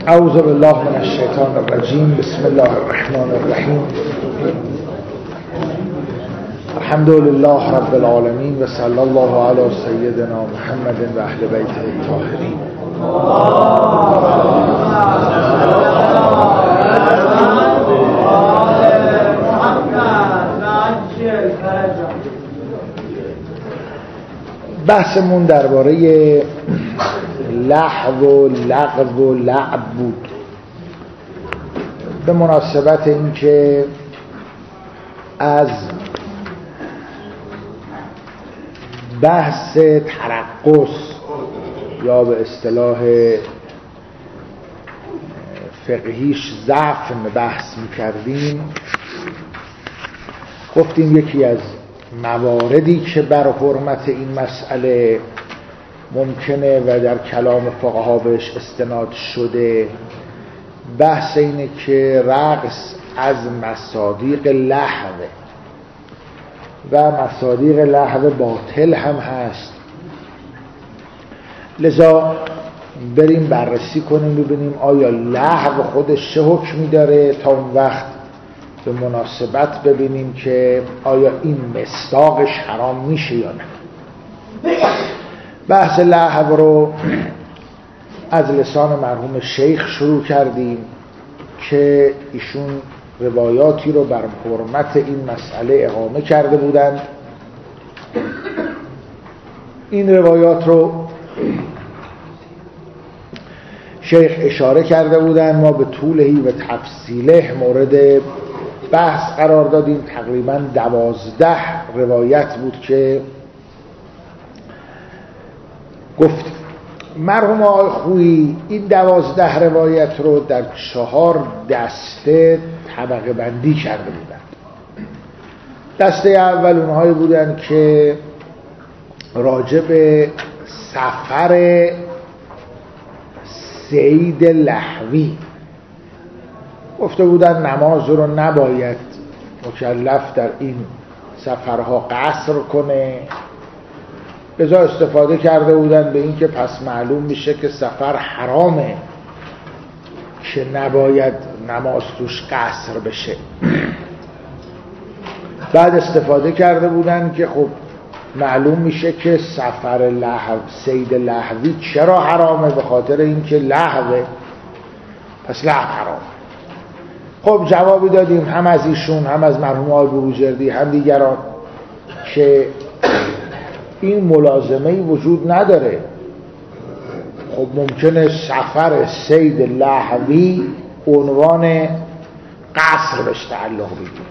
اعوذ بالله من الشیطان الرجیم. بسم الله الرحمن الرحیم. الحمد لله رب العالمین و صلی الله علی سیدنا محمد و اهل بیته الطاهرین. بحثمون درباره لهو و لغو و لعب بود، به مناسبت اینکه از بحث ترقص یا به اصطلاح فقهیش زفن بحث می‌کردیم. گفتیم یکی از مواردی که بر حرمت این مسئله ممکنه و در کلام فقها بهش استناد شده بحث اینه که رقص از مصادیق لهوه و مصادیق لهو باطل هم هست. لذا بریم بررسی کنیم ببینیم آیا لهو خودش چه حکمی داره، تا اون وقت به مناسبت ببینیم که آیا این مصداقش حرام میشه یا نه. بحث لهو رو از لسان مرحوم شیخ شروع کردیم که ایشون روایاتی رو بر حرمت این مسئله اقامه کرده بودند. این روایات رو شیخ اشاره کرده بودند، ما به طولهی و تفصیله مورد بحث قرار دادیم. تقریباً 12 روایت بود که گفتیم. مرحوم آقای خویی این 12 روایت رو در 4 دسته طبقه بندی کرده بودند. دسته اول اونهایی بودند که راجع به سفر صید لهوی گفته بودند نماز رو نباید مکلف در این سفرها قصر کنه. لذا استفاده کرده بودن به این که پس معلوم میشه که سفر حرامه که نباید نماز توش قصر بشه. بعد استفاده کرده بودن که خب معلوم میشه که سفر لهو صید لهوی چرا حرامه، به خاطر اینکه لهوه، پس لهو حرامه. خب جوابی دادیم هم از ایشون هم از مرحوم آقای بروجردی هم دیگران که این ملازمه‌ای وجود نداره. خب ممکنه سفر صید لهوی عنوان قصر بهش تعلق بگیره.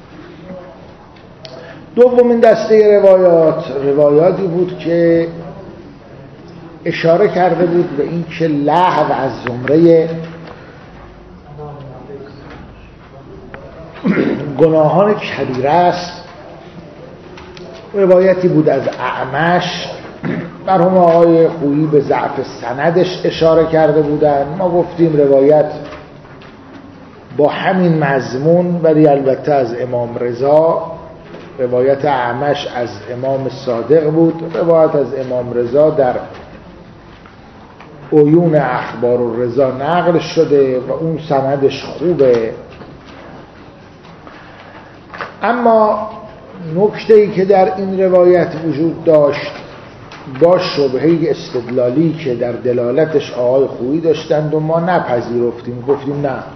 دومین دسته روایاتی بود که اشاره کرده بود به این که لهو از زمره گناهان کبیره است. روایتی بود از اعمش. مرحوم آقای خویی به ضعف سندش اشاره کرده بودن. ما گفتیم روایت با همین مضمون ولی البته از امام رضا، روایت اعمش از امام صادق بود. روایت از امام رضا در عیون اخبار الرضا نقل شده و اون سندش خوبه. اما نکته‌ای که در این روایت وجود داشت با شبهه استدلالی که در دلالتش آقای خویی داشتند و ما نپذیرفتیم، گفتیم نه،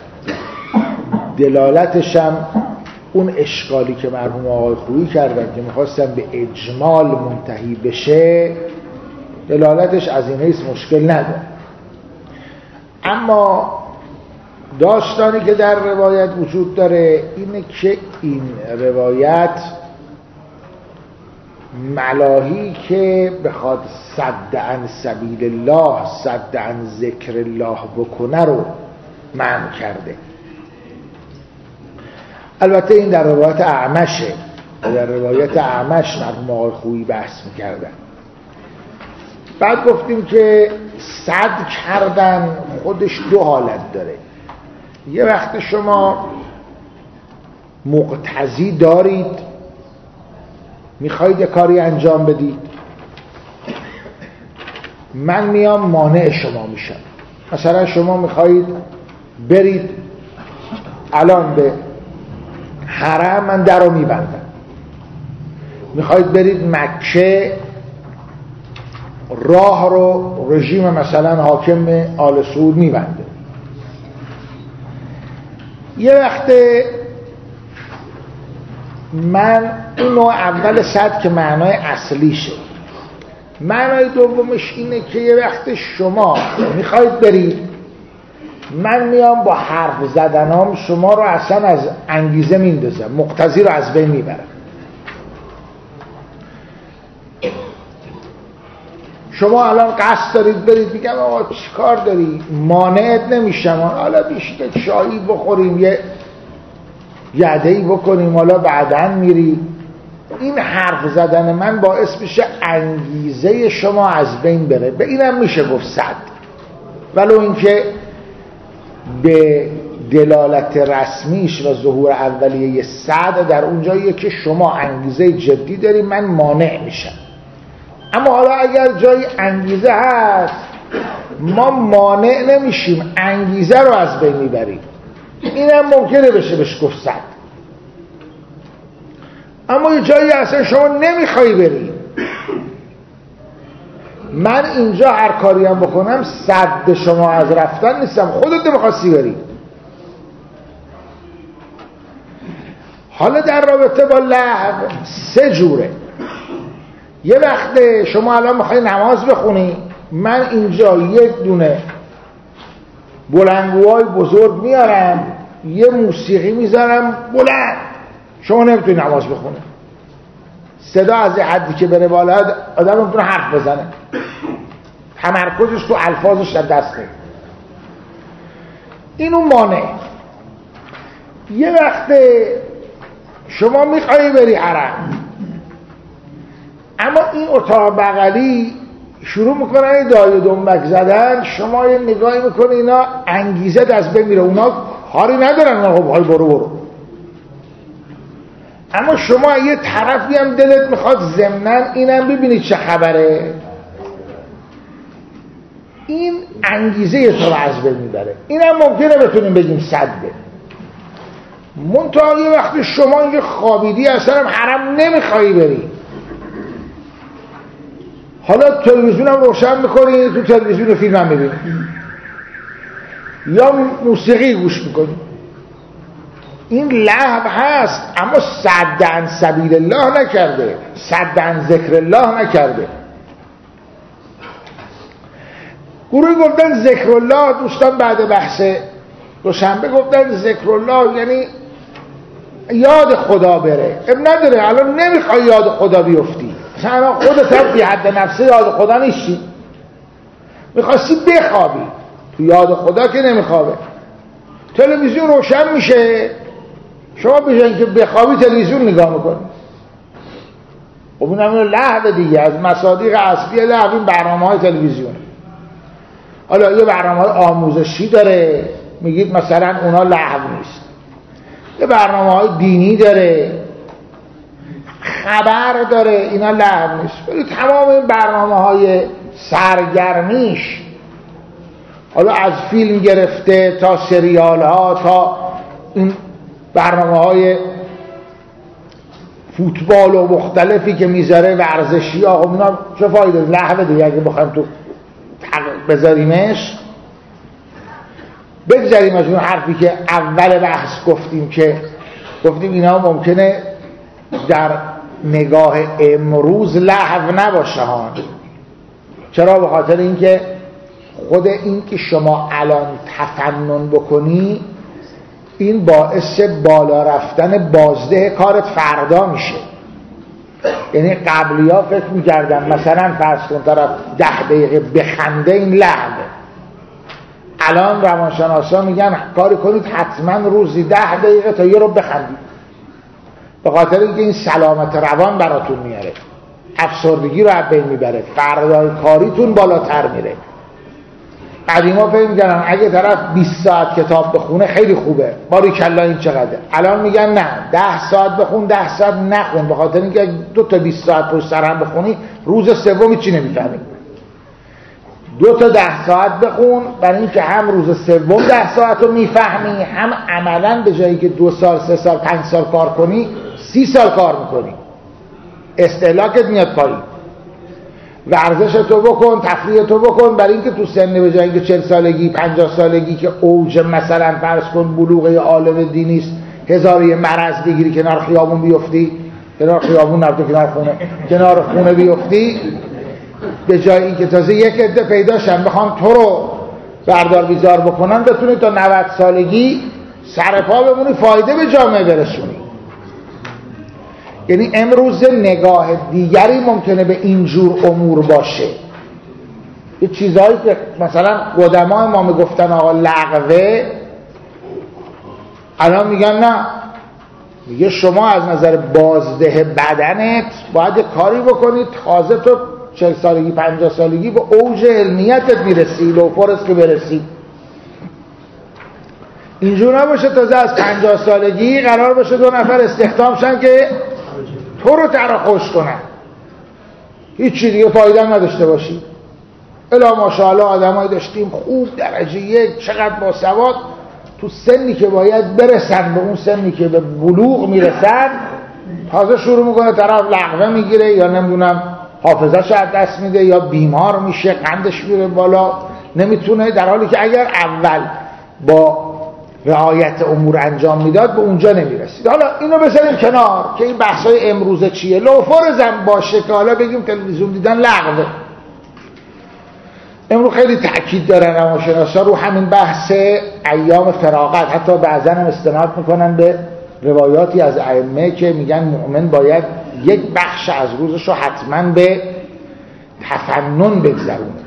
دلالتش هم اون اشکالی که مرحوم آقای خویی کردن که میخواستن به اجمال منتهی بشه، دلالتش از این حیث مشکل نداره. اما داستانی که در روایت وجود داره اینه که این روایت ملاهی که بخواد صد عن سبیل الله، صد عن ذکر الله بکنه رو منع کرده. البته این در روایت اعمشه و در روایت اعمش مرحوم آقای خویی بحث میکردن. بعد گفتیم که صد کردن خودش 2 حالت داره. یه وقت شما مقتضی دارید، میخواید یه کاری انجام بدید، من میام مانع شما میشم. مثلا شما میخواهید برید الان به حرم، من در رو میبندم. میخواهید برید مکه، راه رو رژیم مثلا حاکم آل سعود میبنده. یه وقت من این نوع اول صد که معنای اصلیشه. معنای دومش اینه که یه وقت شما میخواید برید، من میام با حرف زدنام شما رو اصلا از انگیزه میندازم، مقتضی رو از بین میبرم. شما الان قصد دارید برید، میگم آقا چی کار داری؟ مانعت نمیشم، حالا بیشتر چایی بخوریم، یه یدهی بکنیم، حالا بعداً میری. این حرف زدن من باعث میشه انگیزه شما از بین بره. به اینم میشه گفت صد، ولو اینکه به دلالت رسمیش و ظهور اولیه صد در اونجاییه که شما انگیزه جدی داری، من مانع میشم. اما حالا اگر جای انگیزه هست ما مانع نمیشیم، انگیزه رو از بین میبریم. اینم ممکنه بشه بهش گفت صد. اما یه جایی اصلا شما نمیخوای بری، من اینجا هر کاری هم بکنم صد شما از رفتن نیستم، خودت نمیخواستی بری. حالا در رابطه با لهو سه جوره. یه وقت شما الان میخوای نماز بخونی، من اینجا یک دونه بلندگوهای بزرگ میارم، یه موسیقی میذارم بلند، شما نمیتونی نماز بخونی. صدا از حدی که بره بالا آدم نمیتونه حرف بزنه، تمرکزش تو الفاظش از دست میره. اینو مانع. یه وقت شما میخوایی بری حرم، اما این اتاق بغلی شروع میکنن دایه دنبک زدن، شما یه نگاهی میکنی اینا انگیزه از بین میره، اونا کاری ندارن، اونا خب های برو. اما شما یه طرفی هم دلت میخواد ضمناً اینم ببینید چه خبره، این انگیزه تو رو از بین میبره. اینم ممکنه بتونیم بگیم صده. منتها یه وقتی شما اینجا خوابیدی اصلا حرم نمیخوایی بری، حالا تلویزیون هم روشن میکنی، تو تلویزیون فیلم هم میبینی یا موسیقی گوش میکنی، این لهو هست اما صد عن سبیل الله نکرده، صد عن ذکر الله نکرده. گروهی گفتن ذکر الله، دوستان بعد بحث دوشنبه گفتن ذکر الله یعنی یاد خدا بره. اب نداره الان نمیخوای یاد خدا بیفتی، مثلا خودت هم بی حد نفسه یاد خدا نیستی، میخواستی بخوابی، تو یاد خدا که نمیخوابه. تلویزیون روشن میشه، شما بجن که بخوابی تلویزیون نگاه میکنی. خب این همین لهو دیگه، از مصادیق اصلی لهو این برنامه‌های تلویزیونه. حالا یه برنامه‌های آموزشی داره، میگید مثلا اونا لهو نیست. یه برنامه‌های دینی داره، خبر داره، اینا لهو نیست. ولی تمام این برنامه‌های سرگرمیش، حالا از فیلم گرفته تا سریال ها تا این برنامه‌های فوتبال و مختلفی که میذاره ورزشی، آقا اینا چه فایده؟ لهو دیگه. اگه بخوایم تو بذاریمش، بگذاریم از اون حرفی که اول بحث گفتیم که گفتیم اینا ممکنه در نگاه امروز لهو نباشه ها. چرا؟ به خاطر اینکه خود این که شما الان تفنن بکنی این باعث بالا رفتن بازده کارت فردا میشه. یعنی قبلی ها فکر میکردن مثلا فرض کن طرف 10 دقیقه بخنده این لهوه، الان روانشناسا میگن کاری کنید حتما روزی 10 دقیقه تا یه رو بخندید، به خاطر اینکه این سلامت روان براتون میاره، افسردگی رو از بین میبره، فردای کاریتون بالاتر میره. قدیما فکر می‌کردن اگه طرف 20 ساعت کتاب بخونه خیلی خوبه، باریکلا این چقدر. الان میگن نه، 10 ساعت بخون 10 ساعت نخون، به خاطر اینکه 2 تا 20 ساعت پشت سر هم بخونی روز سوم چی نمیفهمی. 2 تا 10 ساعت بخون، برای اینکه هم روز سوم 10 ساعت رو میفهمی، هم عملا به جایی که 2 سال 3 سال 5 سال کار کنی 30 سال کار میکنی، استهلاکت میاد پایین. ورزش تو بکن، تفریح تو بکن، برای اینکه تو سن به جایی که 40 سالگی 50 سالگی که اوج مثلا فرض کن بلوغ عالم دینی است، هزار یه مرض بگیری کنار خیابون بیفتی، کنار خیابون نرفته کنار خونه، کنار خونه بیفتی، به جای اینکه تازه یک عده پیداشن بخوام تو رو بردار بیزار بکنن، بتونی تا 90 سالگی سر پا بمونی، فایده به جامعه برسونی. یعنی امروز نگاه دیگری ممکنه به اینجور امور باشه. یه چیزهایی که مثلا قدمای ما میگفتن آقا لغوه، الان میگن نه، میگه شما از نظر بازده بدنت باید کاری بکنید، تازه تو 40 سالگی 50 سالگی به اوج علمیتت میرسی، لوفرس که برسی. اینجور نباشه تازه از 50 سالگی قرار باشه 2 نفر استخدام شن که تو رو تراخوش کنن، هیچی دیگه فایده نداشته باشی. الا ماشاءالله آدمایی داشتیم خوب درجه 1 چقدر باسواد، تو سنی که باید برسن به اون سنی که به بلوغ میرسن تازه شروع میکنه طرف لغوه میگیره، یا نمیدونم حافظه‌ش از دست میده، یا بیمار میشه، قندش میره بالا، نمیتونه، در حالی که اگر اول با رعایت امور انجام میداد به اونجا نمیرسید. حالا اینو بذاریم کنار که این بحثای امروزه چیه، لوفرزم باشه که حالا بگیم تلویزیون دیدن لغوه. امروز خیلی تأکید دارن روانشناسا رو همین بحث ایام فراغت، حتی بعضا هم استناد میکنن به روایاتی از ائمه که میگن مؤمن باید یک بخش از روزش رو حتما به تفنن بگذرونه.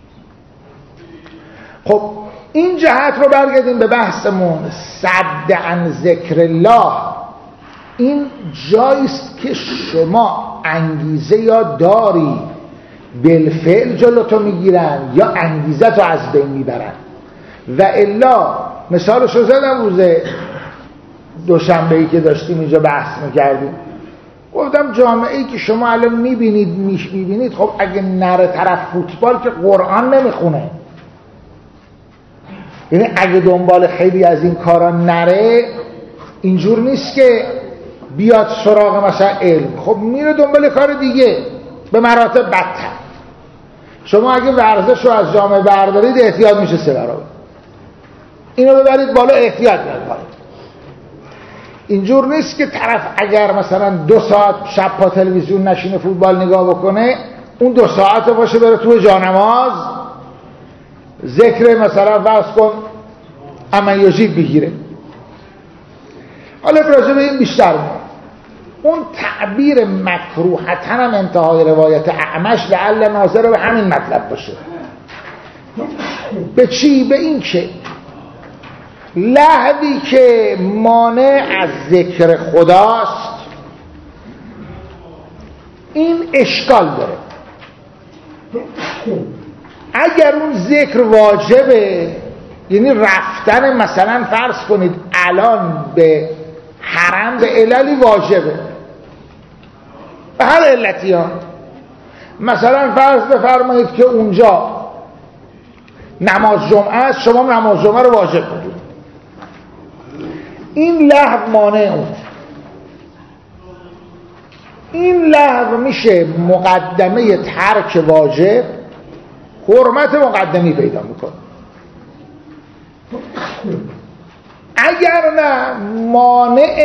خب این جهت رو برگردیم به بحثمون، صد عن ذکر الله. این جاییست که شما انگیزه یا داری بالفعل جلوتو میگیرن یا انگیزه تو از بین میبرن. و الا مثالش رو زدم روز دوشنبه‌ای که داشتیم اینجا بحث میکردیم، گفتم جامعه‌ای که شما الان میبینید خب اگه نره طرف فوتبال که قرآن نمیخونه، یعنی اگه دنبال خیلی از این کارا نره، اینجور نیست که بیاد سراغ مثلا علم، خب میره دنبال کار دیگه به مراتب بدتر. شما اگه ورزش رو از جامعه بردارید احتیاط میشه 3 برابر، اینو ببرید بالا احتیاط کنید. اینجور نیست که طرف اگر مثلا 2 ساعت شب پا تلویزیون نشینه فوتبال نگاه بکنه، اون 2 ساعت باشه بره تو جانماز ذکر مثلا فرض کن امیوجیب بگیره. حالا راجع به این بیشتر اون تعبیر مکروهتن هم انتهای روایت اعمش لعل ناظر به همین مطلب باشه. به چی؟ به این که لهوی که مانع از ذکر خداست این اشکال داره. اگر اون ذکر واجبه، یعنی رفتن مثلا فرض کنید الان به حرم به عللی واجبه، به هر علتی ها، مثلا فرض بفرمایید که اونجا نماز جمعه است، شما نماز جمعه رو واجب بدید، این لهو مانع اون. این لهو میشه مقدمه ترک واجب، حرمت مقدمی پیدا میکنه. اگر نه مانع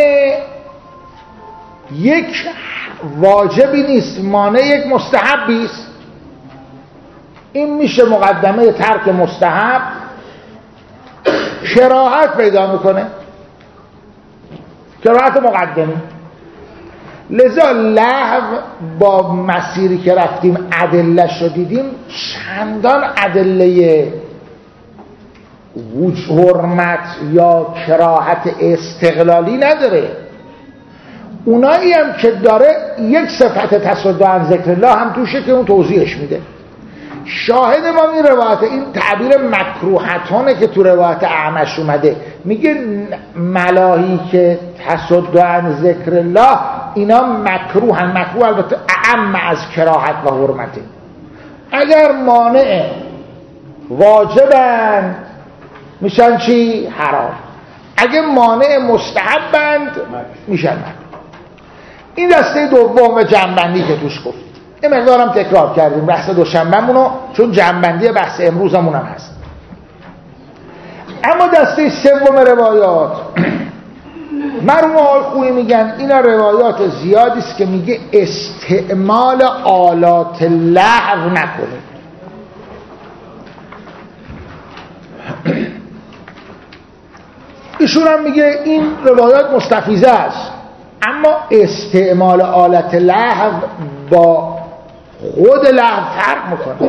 یک واجبی نیست، مانع یک مستحبی است، این میشه مقدمه ترک مستحب، کراهت پیدا میکنه، کراهت مقدمی. لذا لهو با مسیری که رفتیم ادله‌اش رو دیدیم، چندان ادله حرمت یا کراهت استقلالی نداره. اونایی هم که داره یک صفت تصدع عن ذکر الله هم توشه که اون توضیحش میده. شاهد ما این روایت، این تعبیر مکروهتانه که تو روایت اعمش اومده، میگه ملاهی که تصدع عن ذکر الله اینا مکروهن. مکروه البته اعم از کراهت و حرمته. اگر مانع واجبند میشن چی؟ حرام. اگه مانع مستحبند میشن. این دسته دوم جمع‌بندی که توش گفت یه مقدارم تکرار کردیم بحث دوشنبه‌مونو، چون جمع‌بندی بحث امروزمون هم هست. اما دسته سوم روایات مرحوم آقای خویی میگن اینا روایات زیادی است که میگه استعمال آلات لهو نکنید. ایشون هم میگه این روایات مستفیضه است، اما استعمال آلت لهو با خود لهو فرق میکنه.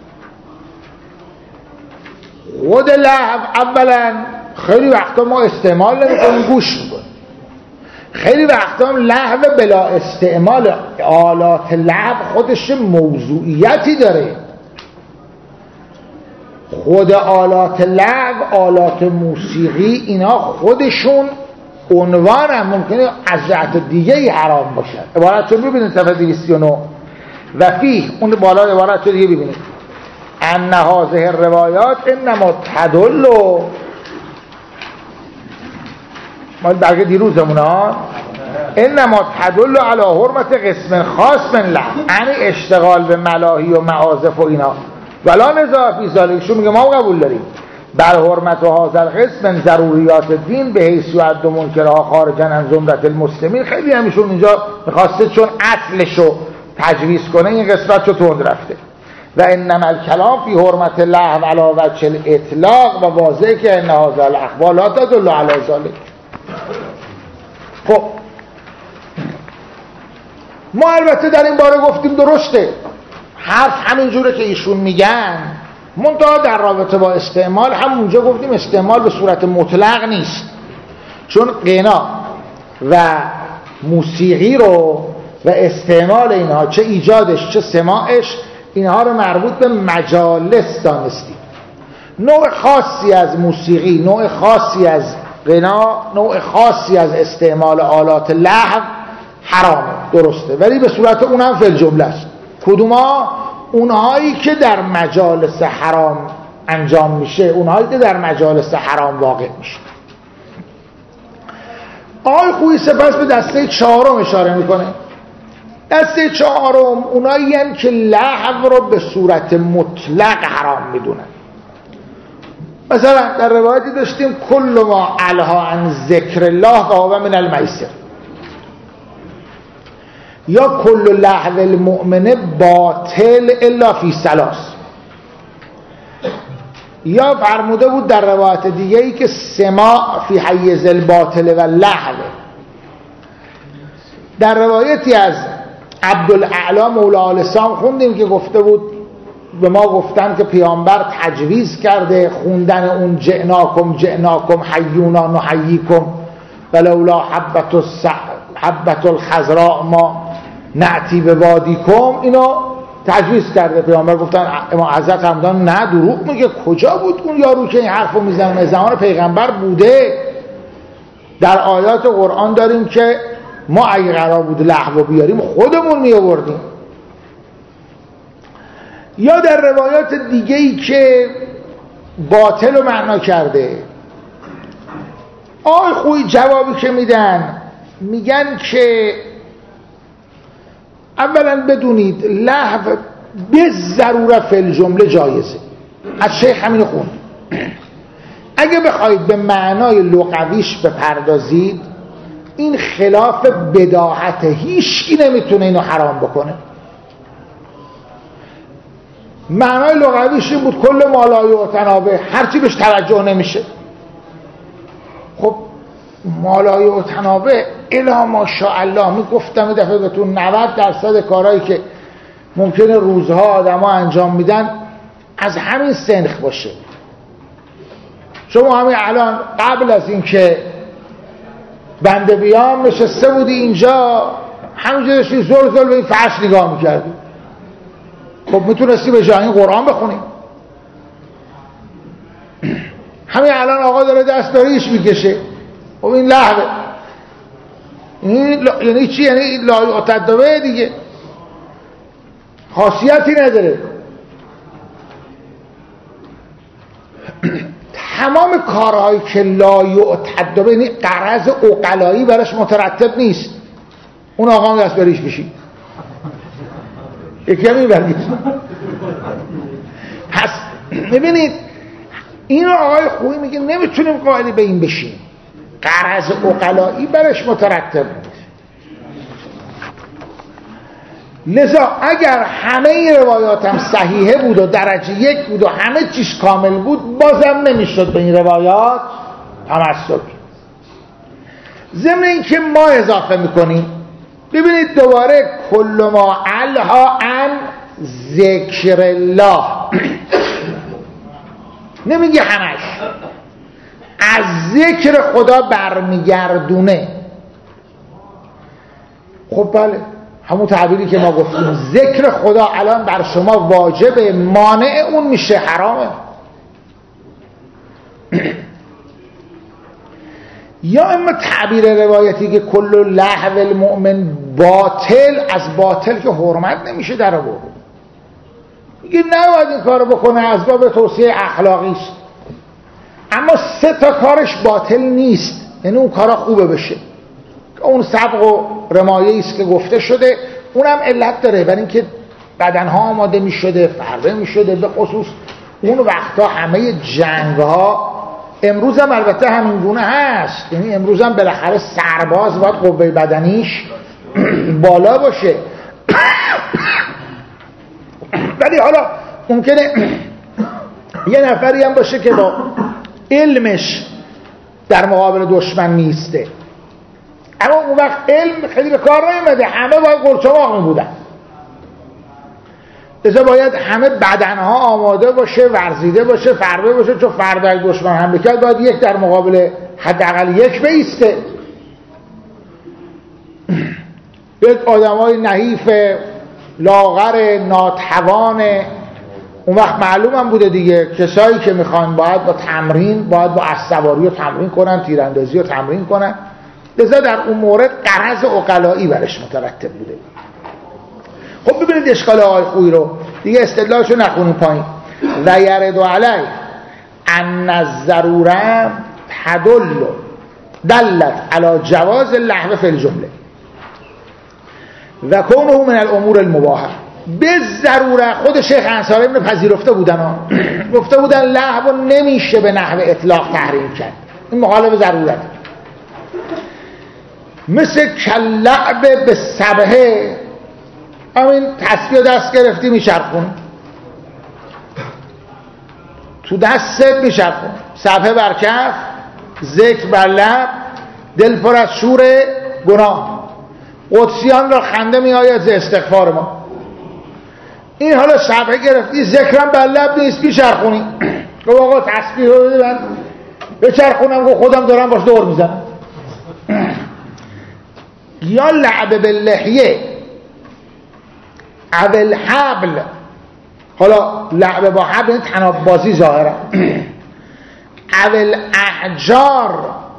خود لهو اولا خیلی وقتا ما استعمال نمیکنیم، گوش میکنیم. خیلی وقتا هم لهو بلا استعمال آلات لهو خودش موضوعیتی داره. خود آلات لهو، آلات موسیقی، اینا خودشون عنوان هم ممکنه از جهت دیگه حرام باشن. عبارت رو ببینید صفحه 209 و فیه، اون بالا عبارت رو دیگه ببینید. ان هذه الروایات انما تدل، ما برگه دیروزمون ها، انما تدل علی حرمت قسم خاص من لهو، یعنی اشتغال به ملاهی و معازف و اینا. ولا نزاع فی ذلک، شو میگه ما قبول داریم بر حرمت و حاضر قسم من ضروریات دین به حیث یعد منکرها خارجا عن زمرة المسلمین. خیلی همیشون اینجا میخواسته چون اصلشو تجویز کنه این قسمت رو تند رفته. و انما الکلام فی حرمت لهو علی وجه الاطلاق و واضحه که ان هذا الاخبار لا تدل علی ذلک. خب ما البته در این باره گفتیم درسته، حرف همین جوره که ایشون میگن، منتها در رابطه با استعمال هم اونجا گفتیم استعمال به صورت مطلق نیست، چون غنا و موسیقی رو و استعمال اینها، چه ایجادش چه سماعش، اینها رو مربوط به مجالس دانستیم. نوع خاصی از موسیقی، نوع خاصی از غنا، نوع خاصی از استعمال آلات لهو حرامه، درسته، ولی به صورت اونم فی الجمله است. کدوما؟ اونهایی که در مجالس حرام انجام میشه، اونهایی که در مجالس حرام واقع میشه. آقای خویی سپس به دسته چهارم اشاره میکنه. دسته چهارم اونایی هستند که لهو رو به صورت مطلق حرام میدونن. مثلا در روایتی داشتیم کل ما الها عن ذکر الله فهو من المیسر، یا کل لهو المؤمن باطل الا فی ثلاث، یا فرموده بود در روایت دیگه ای که سماع فی حیز الباطل و لهو. در روایتی از عبدالاعلی مولا آل سام خوندیم که گفته بود به ما گفتن که پیامبر تجویز کرده خوندن اون جئناکم جئناکم حیونا نحییکم ولولا حبت الخضراء ما نعتی به وادیکم، اینو تجویز کرده پیامبر. گفتن امام حضرت همدان نه دروغ میگه، کجا بود اون یارو که این حرفو میزنه؟ زمان پیغمبر بوده. در آیات قرآن داریم که ما اگه قرار بود لهو بیاریم خودمون می آوردیم. یا در روایات دیگه‌ای که باطل رو معنا کرده، آقای خویی جوابی که میگن که اولا بدونید لهو به ضروره فی الجمله جایزه. از شیخ همین خوند. اگه بخواید به معنای لغویش بپردازید، این خلاف بداهت، هیچکی نمیتونه اینو حرام بکنه. معنای لغویش این بود کل ما لا یعتنابه، هرچی بهش توجه نمیشه. خب ما لا یعتنابه الا ماشاءالله، میگفتم دفعه بهتون 90% کارهایی که ممکنه روزها آدما انجام میدن از همین سنخ باشه. شما همین الان قبل از این که بنده بیام نشسته بودی اینجا، همینجا داشتی زل به این فرش نگاه میکردی، خب میتونستی به جای این قرآن بخونی. همین الان آقا داره دستاریش میکشه، خب این لهوه. یعنی چی؟ یعنی لا یعتدبه دیگه، خاصیتی نداره. تمام کارهایی که لا یعتد به، یعنی غرض عقلایی براش مترتب نیست، اون آقا هم دست بریش بشید یکی هم میبرگید. پس ببینید این آقای خویی میگه نمیتونیم قائل به این بشیم، غرض عقلایی براش مترتب نیست. لذا اگر همه روایات هم صحیحه بود و درجه یک بود و همه چیز کامل بود، بازم نمیشد به این روایات تمسک. ضمن این که ما اضافه میکنیم، ببینید دوباره کل ما الها عن ذکر الله نمیگه همش، از ذکر خدا برمیگردونه. خب بله، همون تعبیری که ما گفتیم، ذکر خدا الان بر شما واجبه، مانع اون میشه حرامه. یا اما تعبیر روایتی که کل لهو المؤمن باطل، از باطل که حرمت نمیشه در آورد، میگه نباید این کارو بکنه، از باب توصیه اخلاقی است. اما 3 تا کارش باطل نیست، یعنی اون کارا خوبه بشه. اون سبق و رمایه‌ای است که گفته شده، اونم علت داره، برای اینکه بدنها آماده میشده، فربه میشده. به خصوص اون وقتا همه جنگ‌ها، امروز هم البته همین گونه هست، یعنی امروز هم بالاخره سرباز باید قوه بدنیش بالا باشه. ولی حالا ممکنه یه نفری هم باشه که با علمش در مقابل دشمن نیسته، اما اون وقت علم خیلی به کار نمیده، همه باید قرچماق میبودن. لذا باید همه بدنها آماده باشه، ورزیده باشه، فربه باشه، چون فردا دشمن حمله کرد باید یک در مقابل حداقل یک بایسته. یک آدمای نحیف لاغر ناتوان، اون وقت معلوم هم بوده دیگه، کسایی که میخوان باید با تمرین، باید با اسبسواری رو تمرین کنن، تیراندازی رو تمرین کنن. لذا در اون مورد غرض عقلایی برش مترتب بوده. خب ببینید اشکال آقای خویی رو دیگه، استدلالشو نخونیم پایین. و یرد علی ان الضروره دلت علی جواز اللهو فی الجمله و کونه من الامور المباحه. به ضروره خود شیخ انصاری اینو پذیرفته بودن، گفته بودن لهو نمیشه به نحو اطلاق تحریم کرد، این مخالف ضرورت. مثل کلعب به سبحه، همین تسبیح دست گرفتی میچرخون، تو دستت میچرخون، سبحه بر کف، ذکر بر لب، دل پر از شور گناه، قدسیان را خنده میآید ز استغفار ما. این حالا سبحه گرفتی، ذکرم بر لب نیست، میچرخونی. گفت آقا تسبیح رو بده من بچرخونم، گفت خودم دارم باش دور میزنم. یا لعب باللحیه اول حبل، حالا لعب با حبل تناب بازی ظاهرا، اول احجار،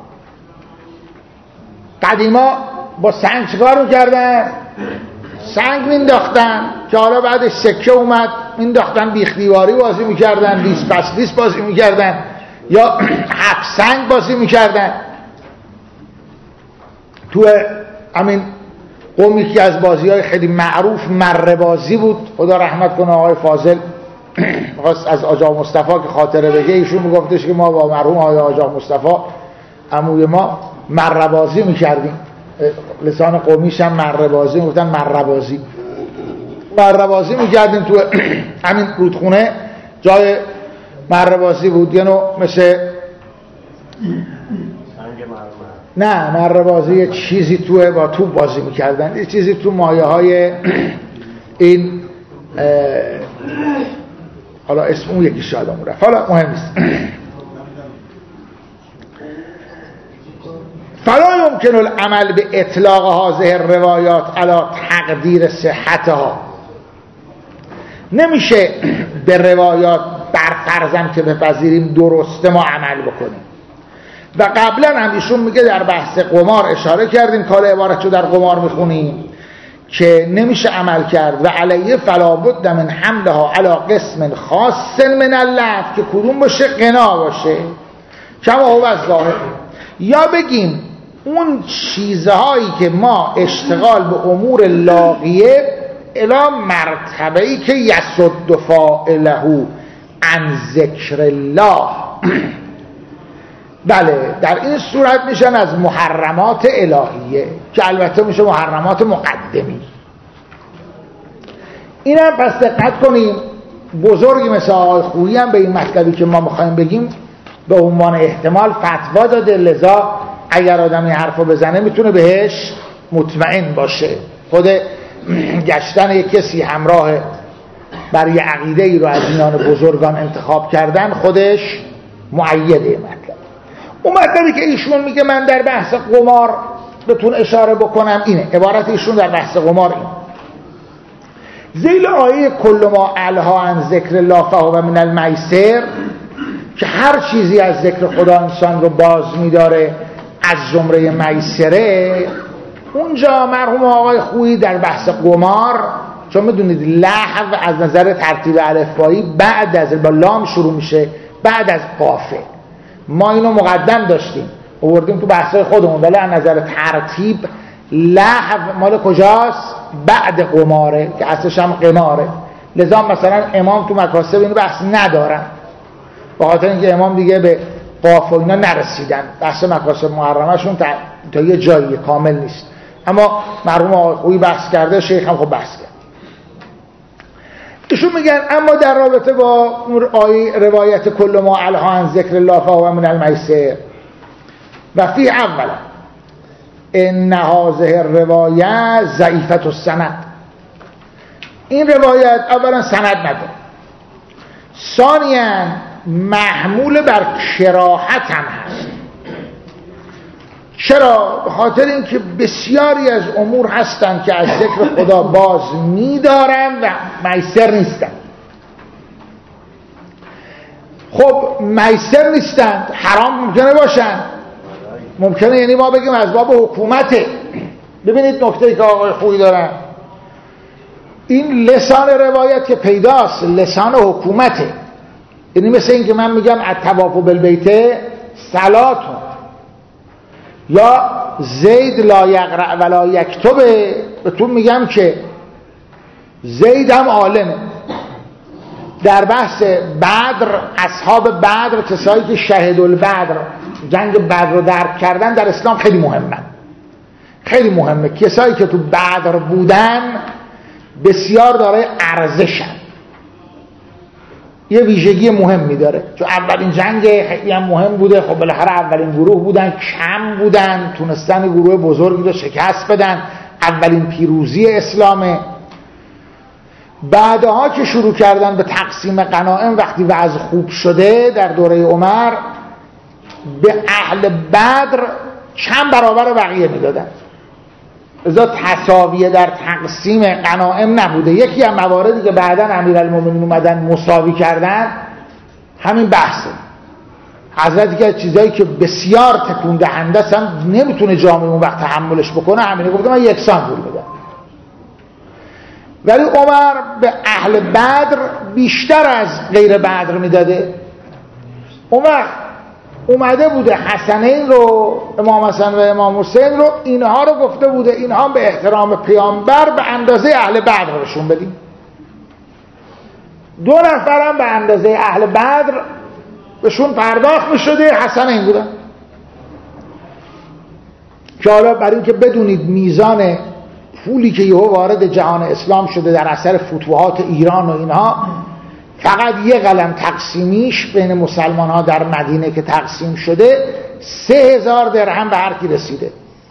قدیما با سنگ چیکار میکردن؟ سنگ مینداختن که حالا بعدش سکه اومد، مینداختن بیخ دیواری بازی میکردن، لیس پس لیس بازی میکردن، یا حب سنگ بازی میکردن. تو همین قومی که از بازی‌های خیلی معروف مره بازی بود، خدا رحمت کنه آقای فاضل، خواست از آقا مصطفی که خاطره بگه، ایشون میگفتش که ما با مرحوم آقا مصطفی عموی ما مره بازی میکردیم، لسان قومیش هم مره بازی میگفتن، مره بازی میکردیم تو همین رودخونه، جای مره بازی بود، یه نوع مثل نه مره بازی، یه چیزی توه با توپ بازی میکردن، یه چیزی تو مایه های این حالا اسم اون یکی شاید همون رفت، حالا مهم نیست. فلا يمكن العمل به اطلاق هذه الروایات علی تقدیر صحتها، نمیشه به روایات برفرضم که بپذیریم درسته ما عمل بکنیم. و قبلا هم ایشون میگه در بحث قمار اشاره کردیم، کال عبارت رو در قمار میخونیم که نمیشه عمل کرد. و علیه فلا بد من حملها علی قسم خاص من اللهو، که کدوم باشه؟ غنا باشه. کما هو از ظاهر. یا بگیم اون چیزهایی که ما اشتغال به امور لاغیه الی مرتبه‌ای که یصد فاعله عن ذکر الله، بله در این صورت میشن از محرمات الهیه که البته میشه محرمات مقدمی. اینم پس دقت کنیم بزرگی مثل آقای خویی هم به این مطلبی که ما میخوایم بگیم به عنوان احتمال فتوا داده، لذا اگر آدم این حرفو بزنه میتونه بهش مطمئن باشه. خود گشتن یک کسی همراه برای عقیده ای رو از میان بزرگان انتخاب کردن خودش مؤیده مطلب. اون مطلبی که ایشون میگه من در بحث قمار بتون اشاره بکنم اینه، عبارت ایشون در بحث قمار این ذیل آیه کل ما الها عن ذکر الله فهو من المیسر، که هر چیزی از ذکر خدا انسان رو باز میداره از زمره میسره. اونجا مرحوم آقای خویی در بحث قمار، چون میدونید لهو از نظر ترتیب الفبایی بعد از با لام شروع میشه بعد از قافه، ما اینو مقدم داشتیم آوردیم تو بحثای خودمون، ولی از نظر ترتیب لهو مال کجاست؟ بعد قماره که اصلش هم قماره. لذا مثلا امام تو مکاسب اینو بحث ندارن، به خاطر اینکه امام دیگه به قاف و اینا نرسیدن، بحث مکاسب محرمشون تا یه جایی کامل نیست. اما مرحوم آقای خویی بحث کرده، شیخ هم خب بحث کرد. ایشون میگن اما در رابطه با آیه روایت کل ما الها عن ذکر الله فهو من المیسر و فی اولا ان هذه الروایه ضعیفه السند، این روایت اولا سند نداره، ثانیا محمول بر کراهت هم هست. چرا؟ به خاطر اینکه بسیاری از امور هستند که از ذکر خدا باز می‌دارن و میسر نیستن. خب میسر نیستند، حرام ممکنه باشن، ممکنه، یعنی ما بگیم از باب حکومته. ببینید نکته‌ای که آقای خویی دارن، این لسان روایت که پیداست لسان حکومته، یعنی مثل این که من میگم الطواف بالبیت صلاتون، یا زید لا یقرأ ولا یکتب، بهتون میگم که زید هم عالمه. در بحث بدر، اصحاب بدر، کسایی که شهید البدر، جنگ بدر رو درک کردن، در اسلام خیلی مهمه، خیلی مهمه. کسایی که تو بدر بودن بسیار داره ارزشن، یه ویژگی مهمی داره، چون اولین جنگ خیلی هم مهم بوده. خب بالاخره اولین گروه بودن، کم بودن، تونستن گروه بزرگی رو شکست بدن، اولین پیروزی اسلامه. بعدها که شروع کردن به تقسیم غنایم، وقتی وضع خوب شده در دوره عمر، به اهل بدر چند برابر بقیه میدادن. ازا تساویه در تقسیم غنایم نبوده. یکی از مواردی که بعداً امیرالمومنین اومدن مساوی کردن همین بحثه. حضرت که چیزایی که بسیار تکون دهنده است هم نمیتونه جامعه اون وقت تحملش بکنه، همینه گفته من یکسان پول بدم. ولی عمر به اهل بدر بیشتر از غیر بدر میداده. عمر اومده بوده حسنین رو، امام حسن و امام حسین رو، اینها رو گفته بوده اینها به احترام پیامبر به اندازه اهل بدر بهشون بدیم. 2 نفرم به اندازه اهل بدر بهشون پرداخت میشده، حسنین بودن. که حالا برای اینکه بدونید میزان پولی که یهو وارد جهان اسلام شده در اثر فتوحات ایران و اینها، فقط یه قلم تقسیمیش بین مسلمان ها در مدینه که تقسیم شده 3000 درهم به هر کی رسیده.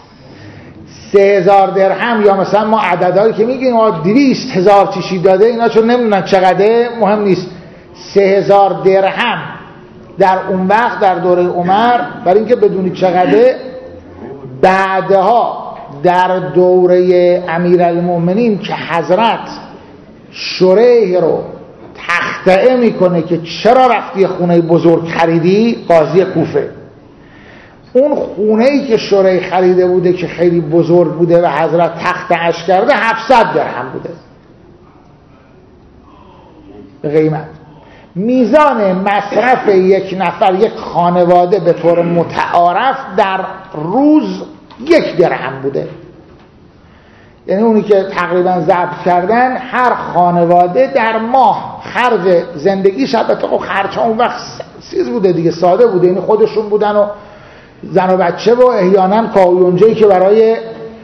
3000 درهم، یا مثلا ما عددهایی که میگیم 200,000 چیشی داده، اینا چون نمیدونن چقدره مهم نیست. 3000 درهم در اون وقت در دوره عمر، برای اینکه بدونید چقدره، بعدها در دوره امیرالمومنین که حضرت شریح رو تخطئه میکنه که چرا رفتی خونه بزرگ خریدی، قاضی کوفه، اون خونه‌ای که شریح خریده بوده که خیلی بزرگ بوده و حضرت تخطئه‌اش کرده 700 درهم بوده به قیمت. میزان مصرف یک نفر، یک خانواده به طور متعارف در روز 1 درهم بوده. یعنی اونی که تقریبا ضبط کردن هر خانواده در ماه خرج زندگیش، البته خب خرج‌ها اون وقت چیز بوده دیگه، ساده بوده، یعنی خودشون بودن و زن و بچه و احیانا کاویونجه‌ای که برای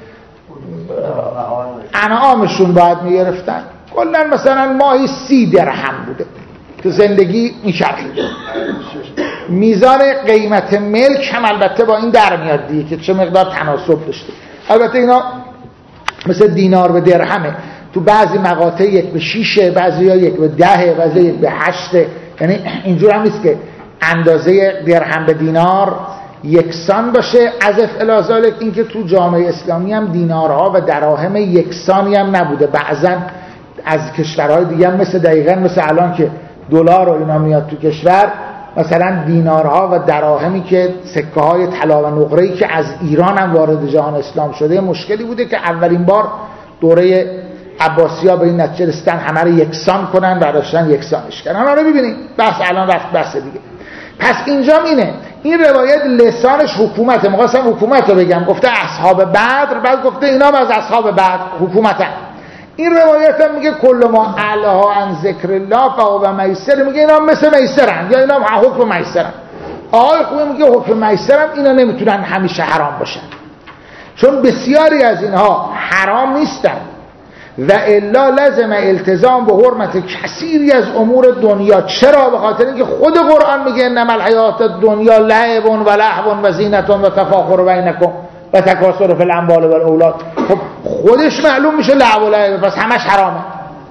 انعامشون باید میگرفتن، کلا مثلا ماهی 30 درهم بوده که زندگی میچرخید. میزان قیمت ملک هم البته با این در میاد دیگه که چه مقدار تناسب داشته. البته اینا مثل دینار به درهمه، تو بعضی مقاطع 1/6، بعضی ها 1/10، بعضی 1/8. یعنی اینجور هم نیست که اندازه درهم به دینار یکسان باشه. عزف الی ذالک این که تو جامعه اسلامی هم دینارها و دراهم یکسانی هم نبوده. بعضا از کشورهای دیگه هم دقیقاً مثل الان که دلار و اینا میاد تو کشور، مثلا دینارها و دراهمی که سکه های طلا و نقره‌ای که از ایران هم وارد جهان اسلام شده، مشکلی بوده که اولین بار دوره عباسی‌ها به این نتیجه رسیدن همه رو یکسان کنن و داشتن یکسانش کردن. حالا ببینید بحث الان رفت بحث دیگه. پس اینجا اینه، این روایت لسانش حکومته. می‌خواستم حکومت رو بگم، گفته اصحاب بدر، بعد گفته اینا از اصحاب بدر حکومتن. این روایت هم میگه کل ما علها عن ذکر الله فهو میسر، میگه اینا مثل میسرن یا اینا حکم میسرن. آقای خوبی میگه حکم میسرن، اینا نمیتونن همیشه حرام باشن، چون بسیاری از اینها حرام نیستن و الا لازم التزام به حرمت کثیری از امور دنیا. چرا؟ به خاطر اینکه خود قرآن میگه انما الحیات الدنیا لعب و لهو و زینت و تفاخر بینکم و تکاثر فی الاموال و الاولاد. خب خودش معلوم میشه لعب و لعب، پس همش حرامه.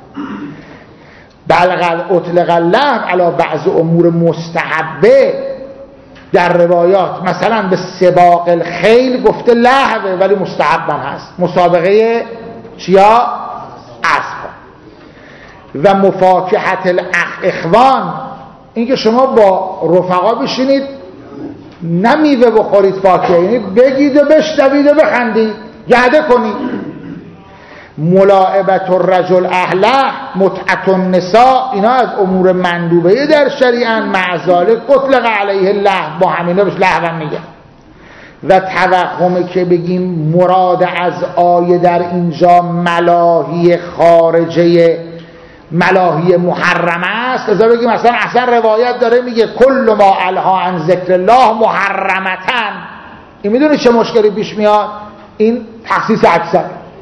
بلغ اطلق اللهو علی بعض امور مستحبه در روایات، مثلا به سباق الخیل گفته لهوه ولی مستحب هم هست، مسابقه چیا؟ اسب. و مفاکهت الاخوان، اینکه شما با رفقا بشینید نه میوه بخورید فاکهه، یعنی بگید و بشنوید و بخندید، گرده کنید. ملاعبت الرجل اهله، متعت النساء، اینا از امور مندوبه در شریعه، مع ذلک اطلق علیه اللهو، با همینا بهش لهو میگن. و توهمه که بگیم مراد از آیه در اینجا ملاهی خارجه، ملاهی محرمه است، لذا بگیم اصلا روایت داره میگه کل ما الها عن ذکر الله محرمتن. این میدونی چه مشکلی پیش میاد؟ این تخصیص اکثر.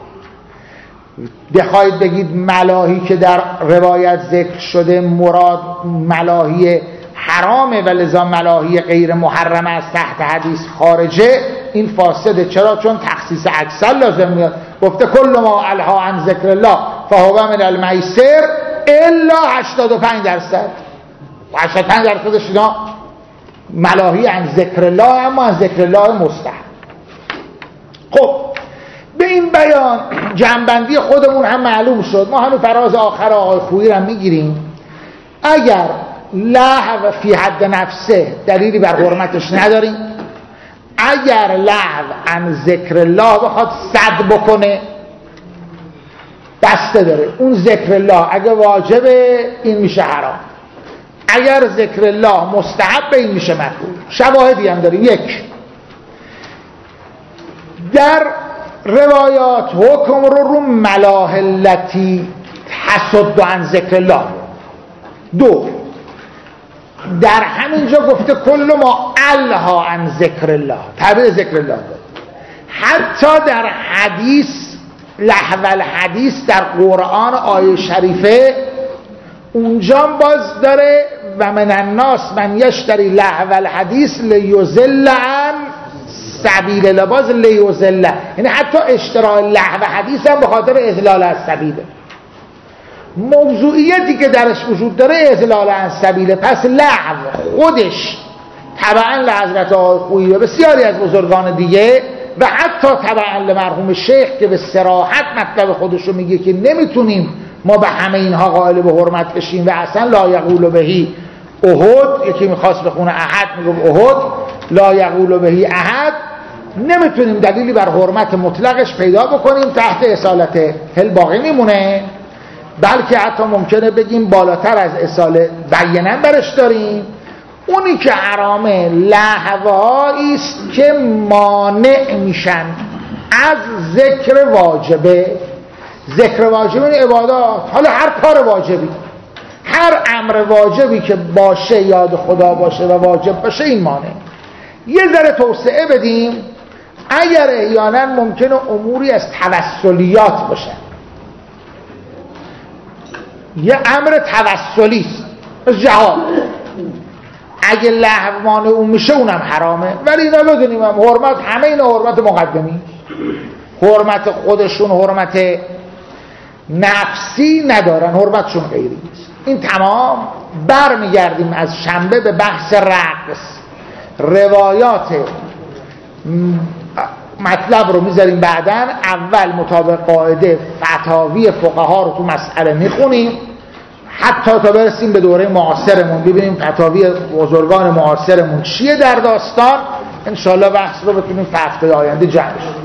بخواید بگید ملاهی که در روایت ذکر شده مراد ملاهی حرامه و لذا ملاهی غیر محرمه از تحت حدیث خارجه، این فاسده. چرا؟ چون تخصیص اکثر لازم میاد. گفته کل ما الها عن ذکر الله فهو من المیسر الا 85%. 85% اینا ملاهی عن ذکر الله، اما عن ذکر الله مستحب. خب به این بیان جنبندی خودمون هم معلوم شد. ما همون فراز آخر آقای خویی رو میگیریم. اگر لهو فی حد نفسه دلیلی بر حرمتش نداریم، اگر لهو عن ذکر الله بخواد صد بکنه بسته داره. اون ذکر الله اگه واجبه این میشه حرام، اگر ذکر الله مستحب این میشه مکروه. شواهدی هم داریم. یک، در روایات حکم رو ملاهی التی تصد عن ذکر الله. دو، در همینجا گفته کل ما الها عن ذکر الله، تعبیر ذکر الله داره. حتی در حدیث لهو الحدیث در قرآن آیه شریفه اونجا باز داره و من الناس من یشتری لهو الحدیث لیضل عن سبیل الله. باز لیضل، یعنی حتی اشتراء لهو حدیث هم به خاطر اضلال از سبیله. موضوعیتی که درش وجود داره اضلال عن سبیله. پس لهو خودش تبعا لحضرت آقای خویی و بسیاری از بزرگان دیگه و حتی تبعا لمرحوم شیخ که به صراحت مطلب خودش رو میگه که نمیتونیم ما به همه اینها قائل به حرمت بشیم و اصلا لا یقول بهی احد، یکی میخواست بخونه احد میگم احد، لا یقول بهی احد، نمیتونیم دلیلی بر حرمت مطلقش پیدا بکنیم. تحت اصالت هل باقی میمونه بلکه حتی ممکنه بگیم بالاتر از اصاله بینا برش داریم. اونی که حرامه لهوهایی است که مانع میشن از ذکر واجبه. ذکر واجب این عبادات، حالا هر کار واجبی، هر امر واجبی که باشه، یاد خدا باشه و واجب باشه، این مانع. یه ذره توسعه بدیم، اگر احیانا ممکنه اموری از توسلیات باشه، یه امر توسلی است، از جهاد، اگه لهو مانع اون میشه اونم حرامه. ولی اینا بدونیم هم حرمت، همه اینا حرمت مقدمی، حرمت خودشون حرمت نفسی ندارن، حرمتشون غیری است. این تمام. برمیگردیم از شنبه به بحث رقص. روایات مطلب رو میذاریم بعدن، اول مطابق قاعده فتاوی فقها رو تو مسئله میخونیم حتی تا برسیم به دوره معاصرمون، ببینیم فتاوی بزرگان معاصرمون چیه در داستان. انشاءالله بحث رو بتونیم هفته آینده جمع کنیم.